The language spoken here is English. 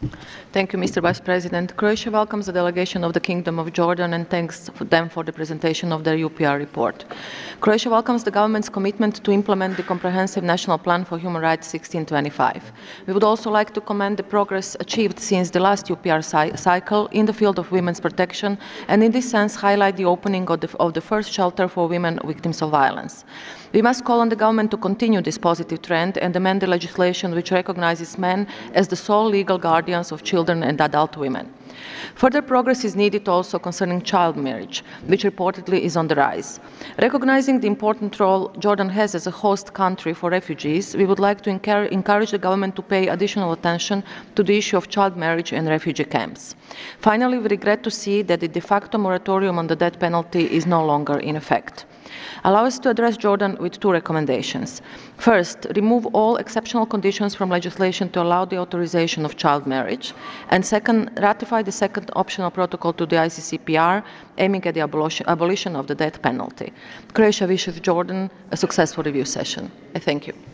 Thank you, Mr. Vice President. Croatia welcomes the delegation of the Kingdom of Jordan and thanks them for the presentation of their UPR report. Croatia welcomes the government's commitment to implement the Comprehensive National Plan for Human Rights 1625. We would also like to commend the progress achieved since the last UPR cycle in the field of women's protection and in this sense highlight the opening of the first shelter for women victims of violence. We must call on the government to continue this positive trend and amend the legislation which recognizes men as the sole legal guardians of children and adult women. Further progress is needed also concerning child marriage, which reportedly is on the rise. Recognizing the important role Jordan has as a host country for refugees, we would like to encourage the government to pay additional attention to the issue of child marriage and refugee camps. Finally, we regret to see that the de facto moratorium on the death penalty is no longer in effect. Allow us to address Jordan with two recommendations. First, remove all exceptional conditions from legislation to allow the authorization of child marriage. And second, ratify the second optional protocol to the ICCPR, aiming at the abolition of the death penalty. Croatia wishes Jordan a successful review session. I thank you.